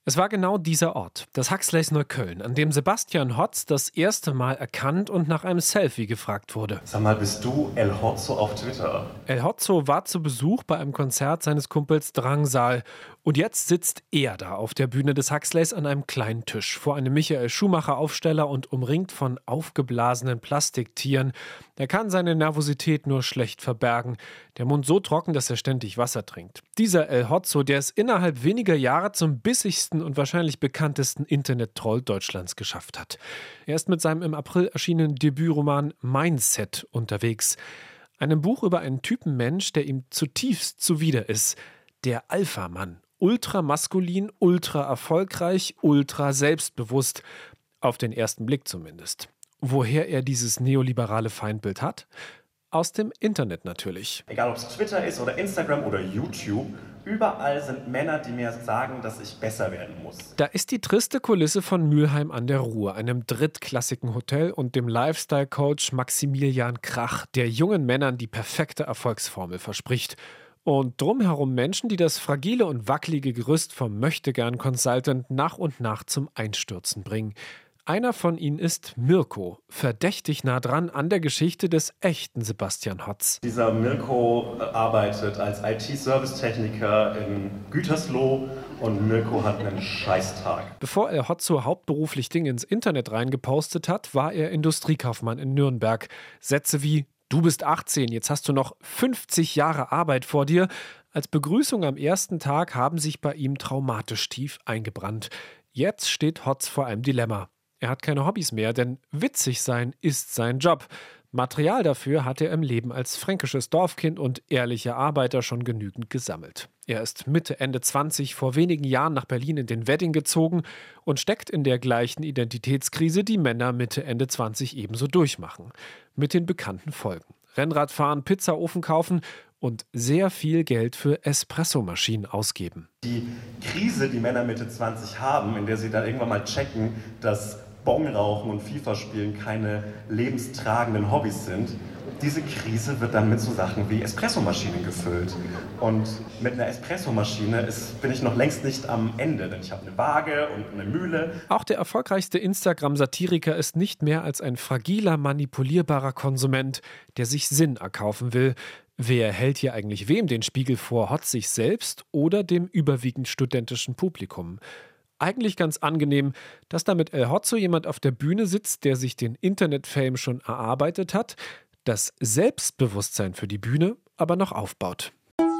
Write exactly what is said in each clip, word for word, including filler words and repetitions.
Es war genau dieser Ort, das Huxleys Neukölln, an dem Sebastian Hotz das erste Mal erkannt und nach einem Selfie gefragt wurde. Sag mal, bist du El Hotzo auf Twitter? El Hotzo war zu Besuch bei einem Konzert seines Kumpels Drangsal. Und jetzt sitzt er da auf der Bühne des Huxleys an einem kleinen Tisch vor einem Michael Schumacher-Aufsteller und umringt von aufgeblasenen Plastiktieren. Er kann seine Nervosität nur schlecht verbergen. Der Mund so trocken, dass er ständig Wasser trinkt. Dieser El Hotzo, der es innerhalb weniger Jahre zum bissigsten und wahrscheinlich bekanntesten Internet-Troll Deutschlands geschafft hat. Er ist mit seinem im April erschienenen Debütroman Mindset unterwegs. Einem Buch über einen Typen Mensch, der ihm zutiefst zuwider ist. Der Alpha-Mann. Ultramaskulin, ultra erfolgreich, ultra selbstbewusst. Auf den ersten Blick zumindest. Woher er dieses neoliberale Feindbild hat? Aus dem Internet natürlich. Egal ob es Twitter ist oder Instagram oder YouTube, überall sind Männer, die mir sagen, dass ich besser werden muss. Da ist die triste Kulisse von Mülheim an der Ruhr, einem drittklassigen Hotel und dem Lifestyle-Coach Maximilian Krach, der jungen Männern die perfekte Erfolgsformel verspricht. Und drumherum Menschen, die das fragile und wackelige Gerüst vom Möchtegern-Consultant nach und nach zum Einstürzen bringen. Einer von ihnen ist Mirko, verdächtig nah dran an der Geschichte des echten Sebastian Hotz. Dieser Mirko arbeitet als I T-Servicetechniker in Gütersloh und Mirko hat einen Scheißtag. Bevor er Hotzo hauptberuflich Dinge ins Internet reingepostet hat, war er Industriekaufmann in Nürnberg. Sätze wie: Du bist achtzehn, jetzt hast du noch fünfzig Jahre Arbeit vor dir. Als Begrüßung am ersten Tag haben sich bei ihm traumatisch tief eingebrannt. Jetzt steht Hotz vor einem Dilemma. Er hat keine Hobbys mehr, denn witzig sein ist sein Job. Material dafür hat er im Leben als fränkisches Dorfkind und ehrlicher Arbeiter schon genügend gesammelt. Er ist Mitte, Ende zwanzig vor wenigen Jahren nach Berlin in den Wedding gezogen und steckt in der gleichen Identitätskrise, die Männer Mitte, Ende zwanzig ebenso durchmachen. Mit den bekannten Folgen. Rennrad fahren, Pizzaofen kaufen und sehr viel Geld für Espressomaschinen ausgeben. Die Krise, die Männer Mitte zwanzig haben, in der sie dann irgendwann mal checken, dass Bong rauchen und FIFA spielen keine lebenstragenden Hobbys sind, diese Krise wird dann mit so Sachen wie Espressomaschinen gefüllt. Und mit einer Espressomaschine ist, bin ich noch längst nicht am Ende, denn ich habe eine Waage und eine Mühle. Auch der erfolgreichste Instagram-Satiriker ist nicht mehr als ein fragiler, manipulierbarer Konsument, der sich Sinn erkaufen will. Wer hält hier eigentlich wem den Spiegel vor? Hotz sich selbst oder dem überwiegend studentischen Publikum? Eigentlich ganz angenehm, dass da mit El Hotzo jemand auf der Bühne sitzt, der sich den Internet-Fame schon erarbeitet hat, das Selbstbewusstsein für die Bühne aber noch aufbaut.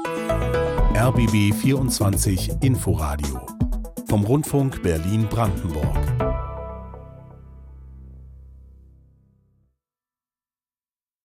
R B B vierundzwanzig Inforadio vom Rundfunk Berlin-Brandenburg.